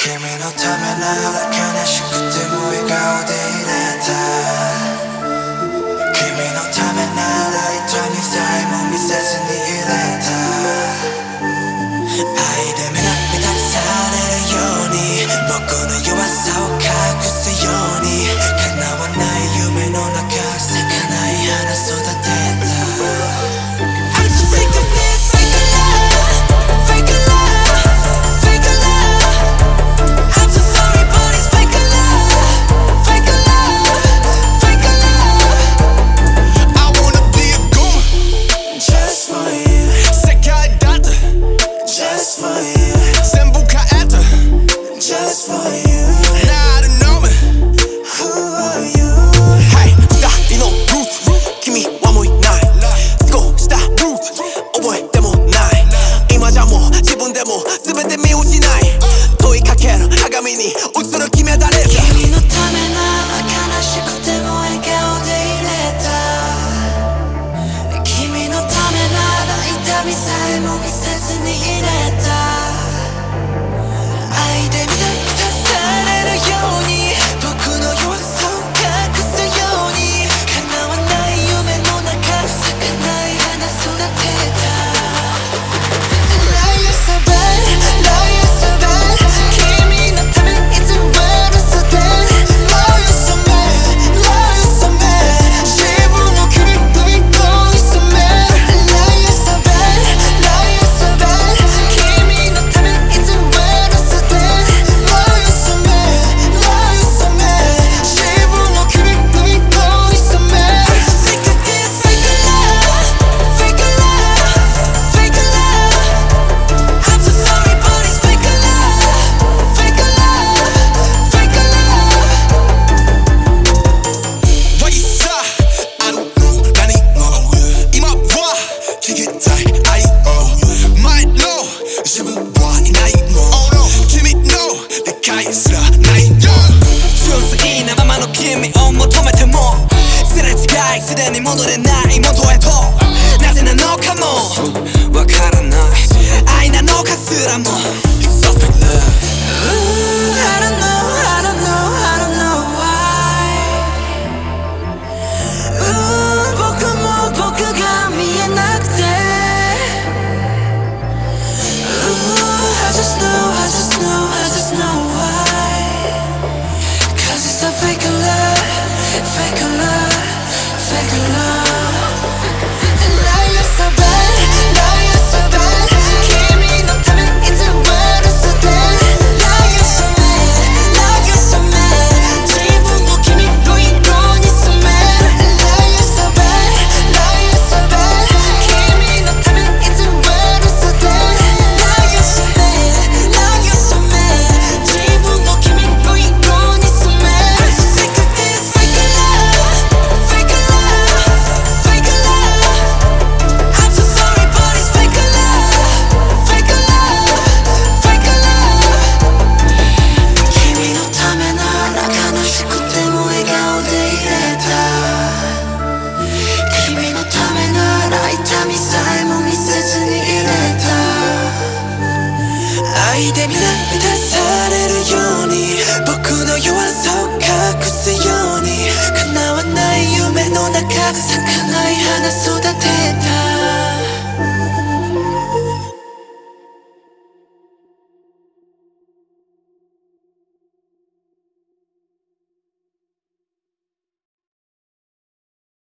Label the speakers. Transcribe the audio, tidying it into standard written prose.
Speaker 1: 君のためなら悲しくても笑顔でいれた。君のためなら痛みさえも見せずにいれた。愛で満たされるように僕の弱さを隠すように叶わない夢の中咲かない花育てた。
Speaker 2: 全て見失い問いかける鏡に映る君は誰か。
Speaker 1: 君のためなら悲しくても笑顔でいれた。君のためなら痛みさえも見せずにいれた。愛で満たされるように僕の弱さを隠すように叶わない夢の中咲かない花育てた。
Speaker 2: 強すぎなままの君を求めてもすれ違いすでに戻れない